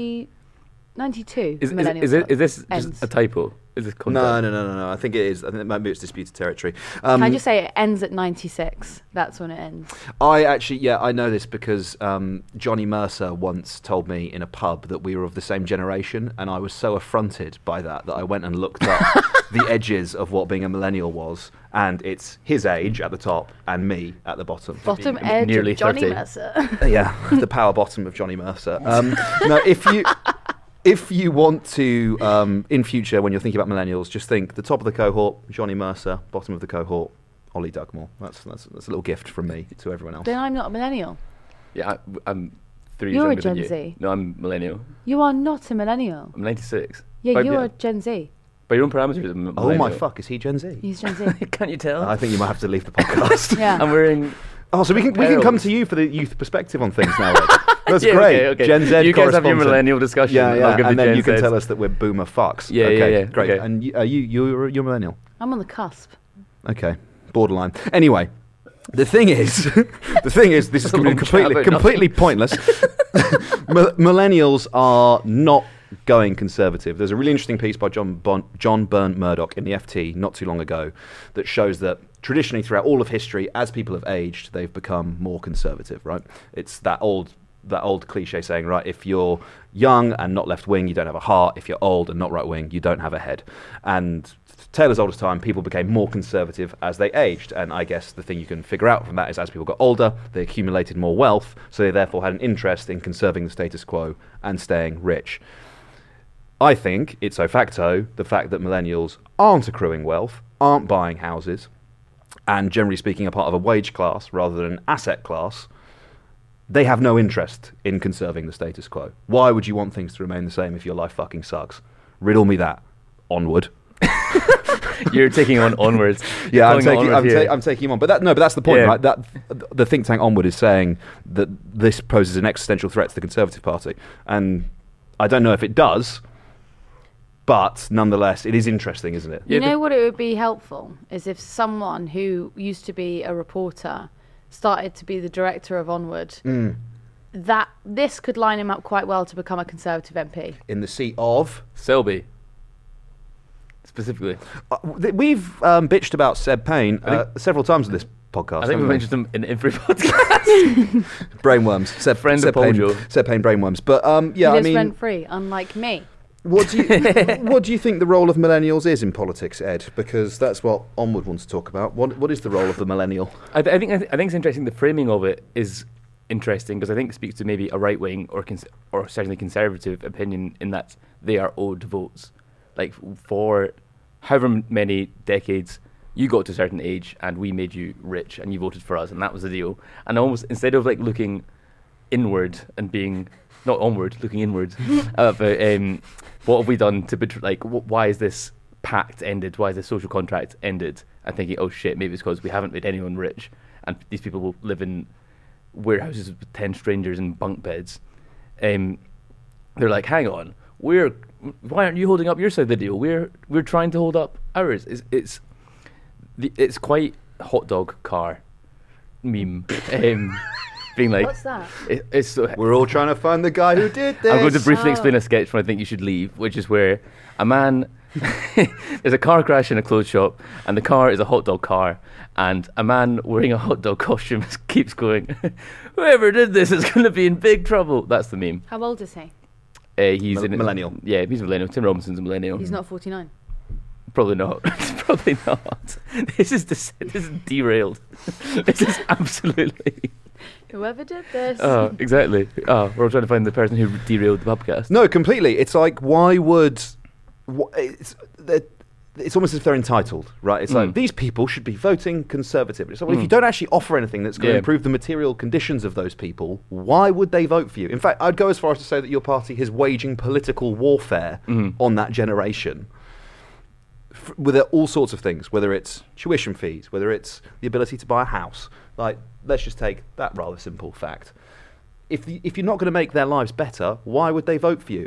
[SPEAKER 9] 92.
[SPEAKER 12] Is this
[SPEAKER 9] ends.
[SPEAKER 12] just a typo? Is this
[SPEAKER 11] content? No. I think it is. I think maybe it's disputed territory.
[SPEAKER 9] Can I just say it ends at 96? That's when it ends.
[SPEAKER 11] I know this because Johnny Mercer once told me in a pub that we were of the same generation, and I was so affronted by that I went and looked up the edges of what being a millennial was, and it's his age at the top and me at the bottom.
[SPEAKER 9] Bottom edge
[SPEAKER 12] nearly
[SPEAKER 9] of Johnny
[SPEAKER 12] 30.
[SPEAKER 9] Mercer.
[SPEAKER 11] Yeah, the power bottom of Johnny Mercer. No, if you want to, in future, when you're thinking about millennials, just think the top of the cohort, Johnny Mercer, bottom of the cohort, Ollie Dugmore. That's a little gift from me to everyone else.
[SPEAKER 9] Then I'm not a millennial.
[SPEAKER 12] Yeah, I'm 3 years
[SPEAKER 9] You're a
[SPEAKER 12] younger than
[SPEAKER 9] Gen
[SPEAKER 12] you.
[SPEAKER 9] Z.
[SPEAKER 12] No, I'm millennial.
[SPEAKER 9] You are not a millennial.
[SPEAKER 12] I'm 96.
[SPEAKER 9] Yeah, you're Gen Z.
[SPEAKER 12] By your own parameters, I'm a
[SPEAKER 11] Oh
[SPEAKER 12] millennial.
[SPEAKER 11] my fuck, is he Gen Z?
[SPEAKER 9] He's Gen Z.
[SPEAKER 12] Can't you tell?
[SPEAKER 11] I think you might have to leave the podcast.
[SPEAKER 9] Yeah.
[SPEAKER 12] I'm wearing...
[SPEAKER 11] Oh, so we can come to you for the youth perspective on things now, Ed. That's
[SPEAKER 12] Yeah,
[SPEAKER 11] great.
[SPEAKER 12] okay.
[SPEAKER 11] Gen Z
[SPEAKER 12] You guys have your
[SPEAKER 11] correspondent.
[SPEAKER 12] millennial discussion.
[SPEAKER 11] Yeah,
[SPEAKER 12] I'll give
[SPEAKER 11] and
[SPEAKER 12] the
[SPEAKER 11] then
[SPEAKER 12] Gen
[SPEAKER 11] you can
[SPEAKER 12] Zs.
[SPEAKER 11] tell us that we're boomer fucks.
[SPEAKER 12] Yeah,
[SPEAKER 11] okay,
[SPEAKER 12] yeah.
[SPEAKER 11] Great.
[SPEAKER 12] Okay.
[SPEAKER 11] And you're millennial.
[SPEAKER 9] I'm on the cusp.
[SPEAKER 11] Okay, borderline. Anyway, the thing is, this is completely pointless. Millennials are not going conservative. There's a really interesting piece by John Byrne Murdoch in the FT not too long ago that shows that traditionally throughout all of history, as people have aged, they've become more conservative, right? It's that old cliche saying, right, if you're young and not left-wing, you don't have a heart. If you're old and not right-wing, you don't have a head. And tale as old as time, people became more conservative as they aged. And I guess the thing you can figure out from that is as people got older, they accumulated more wealth, so they therefore had an interest in conserving the status quo and staying rich. I think, ipso facto, the fact that millennials aren't accruing wealth, aren't buying houses, and generally speaking are part of a wage class rather than an asset class, they have no interest in conserving the status quo. Why would you want things to remain the same if your life fucking sucks? Riddle me that. Onward.
[SPEAKER 12] You're taking on Onwards.
[SPEAKER 11] Yeah, I'm taking him on. But that's the point,
[SPEAKER 12] Yeah.
[SPEAKER 11] right? That the think tank Onward is saying that this poses an existential threat to the Conservative Party. And I don't know if it does, but nonetheless, it is interesting, isn't it?
[SPEAKER 9] You know what it would be helpful is if someone who used to be a reporter started to be the director of Onward. That this could line him up quite well to become a Conservative MP.
[SPEAKER 11] In the seat of
[SPEAKER 12] Selby. Specifically.
[SPEAKER 11] We've bitched about Seb Payne several times in this podcast.
[SPEAKER 12] I think we've mentioned him in every podcast.
[SPEAKER 11] Brainworms. Seb Payne brainworms. But
[SPEAKER 9] he lives rent-free, unlike me.
[SPEAKER 11] What do you think the role of millennials is in politics, Ed? Because that's what Onward wants to talk about. What is the role of the millennial?
[SPEAKER 12] I think it's interesting. The framing of it is interesting because I think it speaks to maybe a right wing or certainly conservative opinion in that they are owed votes. Like for however many decades, you got to a certain age and we made you rich and you voted for us and that was the deal. And almost instead of like looking inward and being not onward, looking inward about what have we done to why is this pact ended? Why is this social contract ended? And thinking, oh shit, maybe it's because we haven't made anyone rich and these people will live in warehouses with 10 strangers in bunk beds. They're like, hang on, why aren't you holding up your side of the deal? We're trying to hold up ours. It's quite hot dog car meme. Being like,
[SPEAKER 9] what's that?
[SPEAKER 11] We're all trying to find the guy who did this.
[SPEAKER 12] I'm going to briefly explain a sketch from I Think You Should Leave, which is where a man There's a car crash in a clothes shop, and the car is a hot dog car, and a man wearing a hot dog costume keeps going, whoever did this is going to be in big trouble. That's the meme.
[SPEAKER 9] How old is he?
[SPEAKER 12] He's
[SPEAKER 11] millennial.
[SPEAKER 12] Yeah, he's a millennial. Tim Robinson's a millennial.
[SPEAKER 9] He's not 49.
[SPEAKER 12] Probably not. Probably not. This is derailed. This is absolutely...
[SPEAKER 9] Whoever did this.
[SPEAKER 12] Oh, exactly. Oh, we're all trying to find the person who derailed the podcast.
[SPEAKER 11] No, completely. It's like, why would... It's almost as if they're entitled, right? It's like, these people should be voting Conservative. It's like, well, if you don't actually offer anything that's going to improve the material conditions of those people, why would they vote for you? In fact, I'd go as far as to say that your party is waging political warfare on that generation. With all sorts of things, whether it's tuition fees, whether it's the ability to buy a house. Like, let's just take that rather simple fact. If you're not going to make their lives better, why would they vote for you?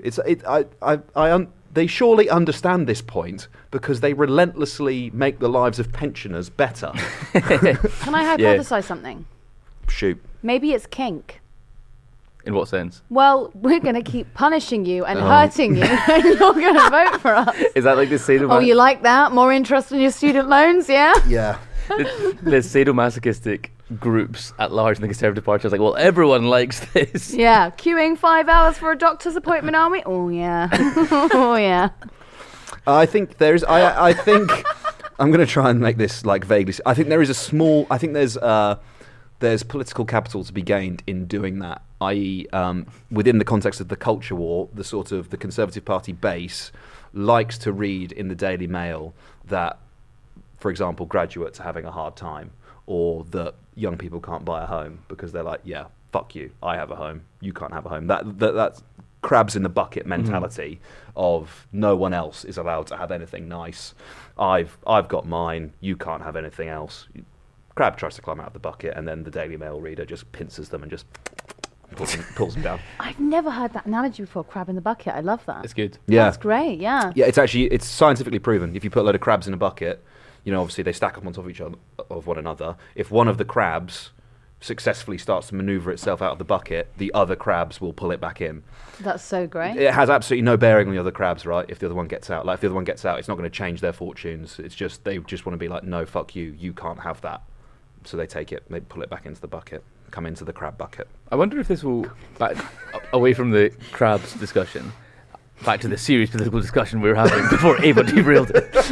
[SPEAKER 11] They surely understand this point because they relentlessly make the lives of pensioners better.
[SPEAKER 9] Can I hypothesize something?
[SPEAKER 11] Shoot.
[SPEAKER 9] Maybe it's kink.
[SPEAKER 12] In what sense?
[SPEAKER 9] Well, we're going to keep punishing you and hurting you, and you're going to vote for us.
[SPEAKER 12] Is that like the sadomasochistic?
[SPEAKER 9] Oh, you like that? More interest in your student loans, yeah?
[SPEAKER 11] Yeah.
[SPEAKER 12] The sadomasochistic groups at large in the Conservative Party is like, well, everyone likes this.
[SPEAKER 9] Yeah, queuing 5 hours for a doctor's appointment, are we? Oh, yeah. Oh, yeah.
[SPEAKER 11] I think there's... I think... I'm going to try and make this like vaguely... I think there is a small... I think there's political capital to be gained in doing that, i.e. Within the context of the culture war, the sort of the Conservative Party base likes to read in the Daily Mail that, for example, graduates are having a hard time, or that young people can't buy a home because they're like, yeah, fuck you, I have a home, you can't have a home. That's crabs in the bucket mentality of no one else is allowed to have anything nice. I've got mine, you can't have anything else. Crab tries to climb out of the bucket, and then the Daily Mail reader just pincers them and just pulls them down.
[SPEAKER 9] I've never heard that analogy before, crab in the bucket. I love that.
[SPEAKER 12] It's good.
[SPEAKER 11] Yeah.
[SPEAKER 9] That's great, yeah.
[SPEAKER 11] Yeah, it's scientifically proven. If you put a load of crabs in a bucket, obviously they stack up on top of one another. If one of the crabs successfully starts to maneuver itself out of the bucket, the other crabs will pull it back in.
[SPEAKER 9] That's so great.
[SPEAKER 11] It has absolutely no bearing on the other crabs, right? If the other one gets out. Like, if the other one gets out, it's not going to change their fortunes. It's just, they just want to be like, no, fuck you, you can't have that. So they take it, they pull it back into the bucket, come into the crab bucket.
[SPEAKER 12] I wonder if this will, back away from the crabs discussion, back to the serious political discussion we were having before Ava derailed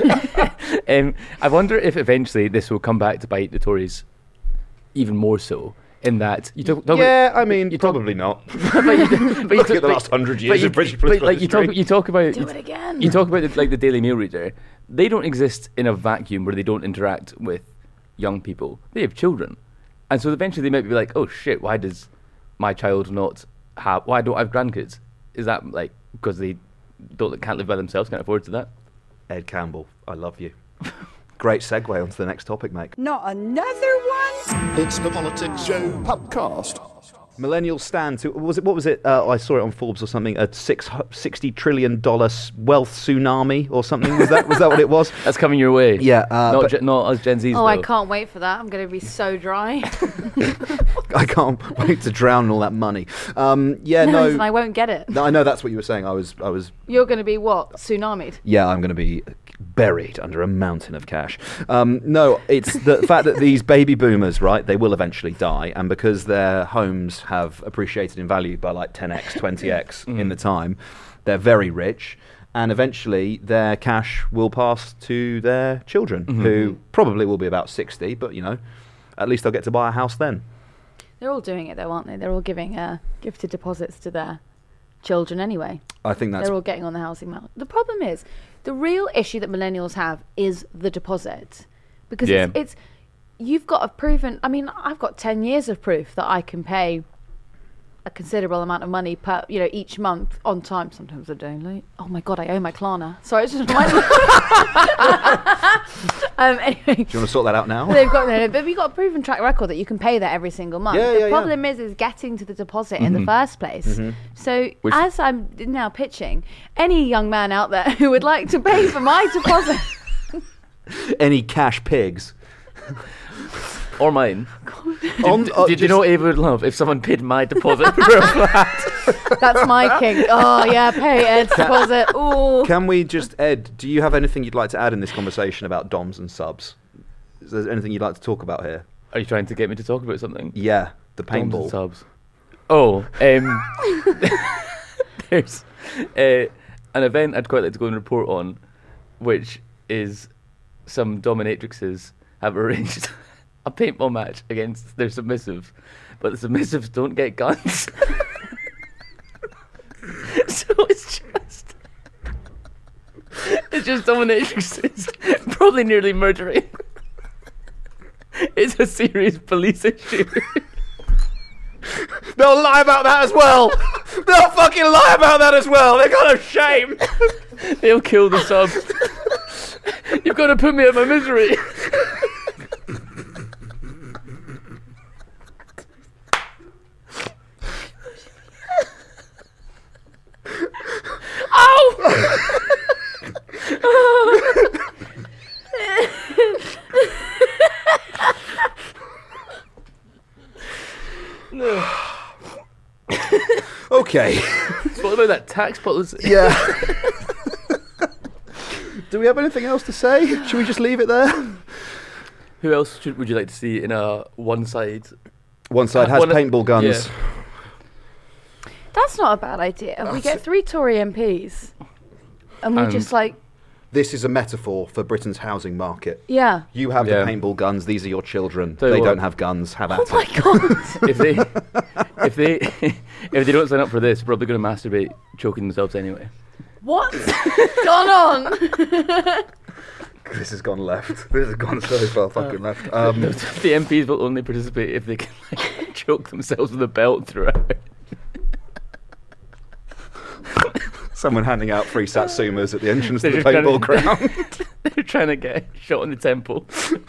[SPEAKER 12] it. I wonder if eventually this will come back to bite the Tories even more so, in that you talk
[SPEAKER 11] probably not.
[SPEAKER 12] But
[SPEAKER 11] look at the last 100 years of British political history.
[SPEAKER 12] You talk about...
[SPEAKER 9] Do it again.
[SPEAKER 12] You talk about the Daily Mail reader. They don't exist in a vacuum where they don't interact with young people. They have children. And so eventually they might be like, oh shit, why does my child why don't I have grandkids? Is that like because they can't live by themselves, can't afford to that?
[SPEAKER 11] Ed Campbell, I love you. Great segue onto the next topic, mate.
[SPEAKER 10] Not another one?
[SPEAKER 8] It's the Politics Show podcast.
[SPEAKER 11] Millennials stand to... What was it? I saw it on Forbes or something. A $60 trillion wealth tsunami or something. Was that what it was?
[SPEAKER 12] That's coming your way.
[SPEAKER 11] Yeah.
[SPEAKER 12] Not us Gen Zs, though.
[SPEAKER 9] I can't wait for that. I'm going to be so dry.
[SPEAKER 11] I can't wait to drown in all that money. No.
[SPEAKER 9] I won't get it.
[SPEAKER 11] No, I know that's what you were saying. I was.
[SPEAKER 9] You're going to be what? Tsunami'd?
[SPEAKER 11] Yeah, I'm going to be buried under a mountain of cash. No, it's the fact that these baby boomers, right, they will eventually die, and because their homes have appreciated in value by like 10x, 20x in the time, they're very rich, and eventually their cash will pass to their children, who probably will be about 60, but at least they'll get to buy a house then.
[SPEAKER 9] They're all doing it though, aren't they? They're all giving gifted deposits to their children anyway.
[SPEAKER 11] I think
[SPEAKER 9] they're all getting on the housing market. The problem is, the real issue that millennials have is the deposit, because it's you've got a proven. I mean, I've got 10 years of proof that I can pay a considerable amount of money per each month on time. Sometimes I don't. Like, oh my god, I owe my Klarna. Sorry, it's just anyway.
[SPEAKER 11] Do you want to sort that out now?
[SPEAKER 9] But we've got a proven track record that you can pay that every single month. The problem is getting to the deposit in the first place. So as I'm now pitching, any young man out there who would like to pay for my deposit,
[SPEAKER 11] any cash pigs.
[SPEAKER 12] Or mine. Did you know what Ava would love? If someone paid my deposit for a flat.
[SPEAKER 9] That's my kink. Oh, yeah, pay Ed's deposit. Ooh.
[SPEAKER 11] Can we just, Ed, do you have anything you'd like to add in this conversation about DOMs and subs? Is there anything you'd like to talk about here?
[SPEAKER 12] Are you trying to get me to talk about something?
[SPEAKER 11] Yeah, the paintball.
[SPEAKER 12] DOMs and subs. Oh, there's an event I'd quite like to go and report on, which is some dominatrixes have arranged a paintball match against their submissives, but the submissives don't get guns. So it's just dominatrixes probably nearly murdering. It's a serious police issue.
[SPEAKER 11] They'll lie about that as well. They'll fucking lie about that as well. They're kind of shame.
[SPEAKER 12] They'll kill the subs. You've got to put me out of my misery. Ow! No.
[SPEAKER 11] Okay.
[SPEAKER 12] What about that tax policy?
[SPEAKER 11] Yeah. Do we have anything else to say? Should we just leave it there?
[SPEAKER 12] Who else would you like to see in a one side?
[SPEAKER 11] One side has paintball guns.
[SPEAKER 9] Yeah. That's not a bad idea. We get 3 Tory MPs. And we just like...
[SPEAKER 11] This is a metaphor for Britain's housing market.
[SPEAKER 9] Yeah.
[SPEAKER 11] You have the paintball guns. These are your children. They don't have guns. Have at it.
[SPEAKER 9] Oh my God.
[SPEAKER 12] if they don't sign up for this, they're probably going to masturbate, choking themselves anyway.
[SPEAKER 9] What's gone on?
[SPEAKER 11] This has gone left. This has gone so far fucking left.
[SPEAKER 12] The MPs will only participate if they can choke themselves with a belt throughout.
[SPEAKER 11] Someone handing out free satsumas at the entrance to the paintball ground.
[SPEAKER 12] They're trying to get shot in the temple.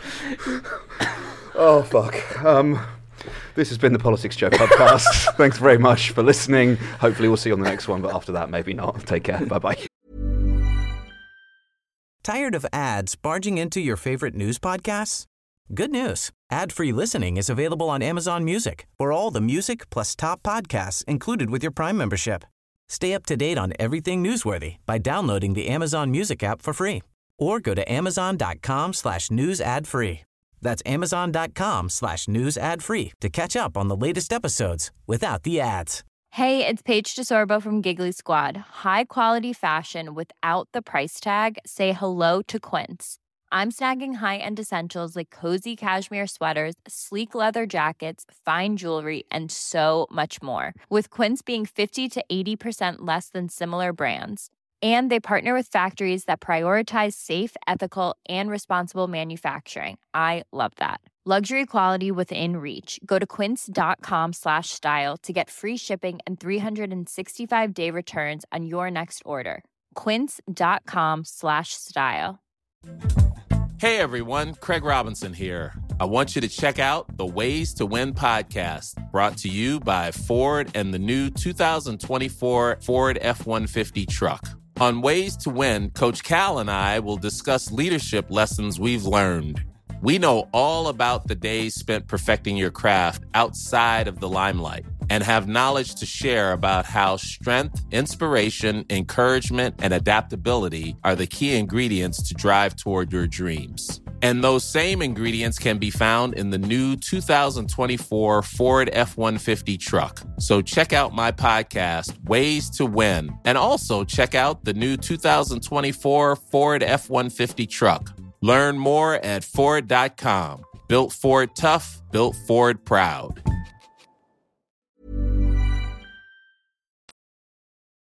[SPEAKER 11] Oh, fuck. This has been the Politics Joe podcast. Thanks very much for listening. Hopefully we'll see you on the next one, but after that, maybe not. Take care. Bye-bye.
[SPEAKER 1] Tired of ads barging into your favorite news podcasts? Good news. Ad-free listening is available on Amazon Music for all the music plus top podcasts included with your Prime membership. Stay up to date on everything newsworthy by downloading the Amazon Music app for free or go to amazon.com/news ad free. That's amazon.com/news ad free to catch up on the latest episodes without the ads.
[SPEAKER 15] Hey, it's Paige DeSorbo from Giggly Squad. High quality fashion without the price tag. Say hello to Quince. I'm snagging high-end essentials like cozy cashmere sweaters, sleek leather jackets, fine jewelry, and so much more. With Quince being 50 to 80% less than similar brands. And they partner with factories that prioritize safe, ethical, and responsible manufacturing. I love that. Luxury quality within reach. Go to quince.com/style to get free shipping and 365-day returns on your next order. Quince.com/style.
[SPEAKER 16] Hey everyone, Craig Robinson here. I want you to check out the Ways to Win podcast, brought to you by Ford and the new 2024 Ford F-150 truck. On Ways to Win, Coach Cal and I will discuss leadership lessons we've learned. We know all about the days spent perfecting your craft outside of the limelight and have knowledge to share about how strength, inspiration, encouragement, and adaptability are the key ingredients to drive toward your dreams. And those same ingredients can be found in the new 2024 Ford F-150 truck. So check out my podcast, Ways to Win, and also check out the new 2024 Ford F-150 truck. Learn more at Ford.com. Built Ford tough, built Ford proud.